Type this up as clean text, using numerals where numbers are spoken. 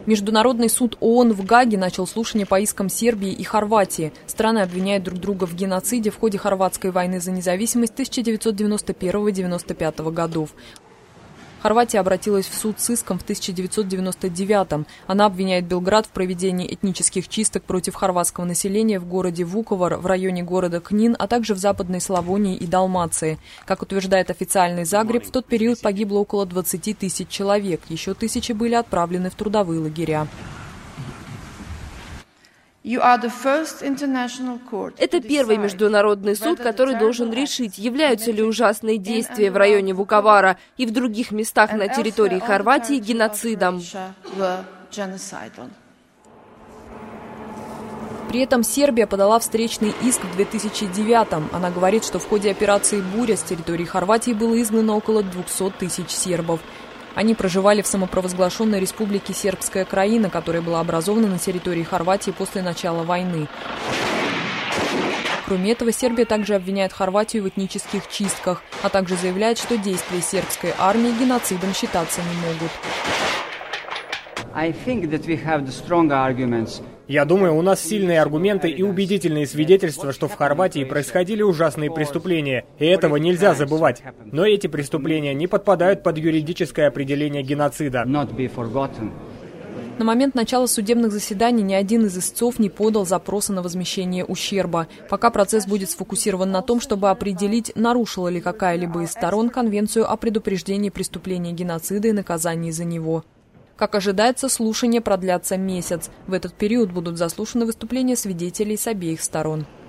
Международный суд ООН в Гааге начал слушание по искам Сербии и Хорватии. Страны обвиняют друг друга в геноциде в ходе хорватской войны за независимость 1991-1995 годов. Хорватия обратилась в суд с иском в 1999-м. Она обвиняет Белград в проведении этнических чисток против хорватского населения в городе Вуковар, в районе города Книн, а также в Западной Славонии и Далмации. Как утверждает официальный Загреб, в тот период погибло около 20 тысяч человек. Еще тысячи были отправлены в трудовые лагеря. Это первый международный суд, который должен решить, являются ли ужасные действия в районе Вуковара и в других местах на территории Хорватии геноцидом. При этом Сербия подала встречный иск в 2009-м. Она говорит, что в ходе операции «Буря» с территории Хорватии было изгнано около 200 тысяч сербов. Они проживали в самопровозглашенной республике Сербская Краина, которая была образована на территории Хорватии после начала войны. Кроме этого, Сербия также обвиняет Хорватию в этнических чистках, а также заявляет, что действия сербской армии геноцидом считаться не могут. Я думаю, у нас сильные аргументы и убедительные свидетельства, что в Хорватии происходили ужасные преступления, и этого нельзя забывать. Но эти преступления не подпадают под юридическое определение геноцида. На момент начала судебных заседаний ни один из истцов не подал запроса на возмещение ущерба. Пока процесс будет сфокусирован на том, чтобы определить, нарушила ли какая-либо из сторон Конвенцию о предупреждении преступления геноцида и наказании за него. Как ожидается, слушания продлятся месяц. В этот период будут заслушаны выступления свидетелей с обеих сторон.